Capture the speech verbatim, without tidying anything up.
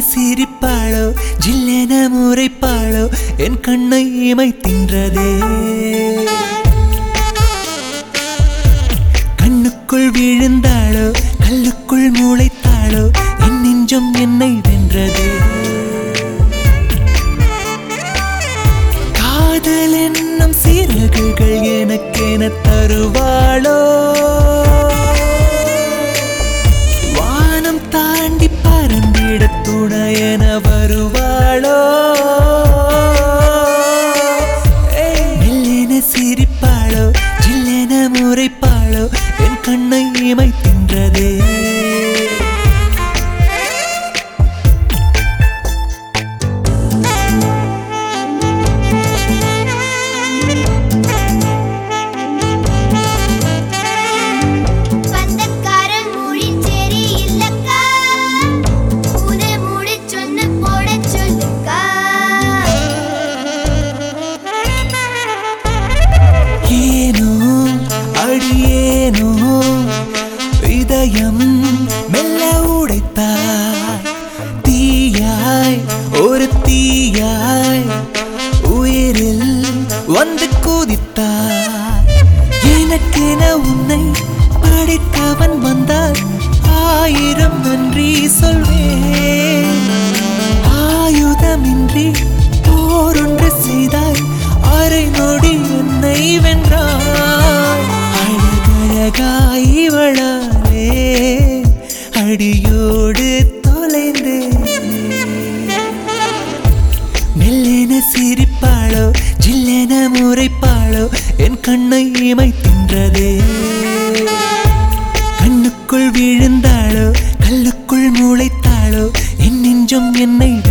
சிரிப்பாளோ ஜில்லென முறைப்பாளோ என் கண்ணை இமை தின்றதே. கண்ணுக்குள் விழுந்தாளோ கல்லுக்குள் முளைத்தாளோ என் நெஞ்சம் என்னை வென்றதே. காதல் என்னும் சிறகுகள் எனக்கென தருவாளோ, வானம் தாண்டி பறந்திட துணையென வருவாளோ. மெல்லென சிரிப்பாளோ ஜில்லென முறைப்பாளோ என் கண்ணை இமை தின்றதே. அடியேனோ இதயம் மெல்ல உடைத்தாய், தீயாய் ஒரு தீயாய் உயிரில் வந்து குதித்தாய். எனக்கென உன்னை படைத்தவன் வந்தால் ஆயிரம் நன்றி சொல்வேன். ஆயுதமின்றி போரொன்று செய்தாய், அரை நொடி என்னை வென்றாய். அழகழகாய் இவளாலே அடியோடு தொலைந்தே. மெல்லென சிரிப்பாளோ ஜில்லென முறைப்பாளோ என் கண்ணை இமை தின்றதே. கண்ணுக்குள் விழுந்தாளோ கல்லுக்குள் முளைத்தாளோ என் நெஞ்சம் என்னை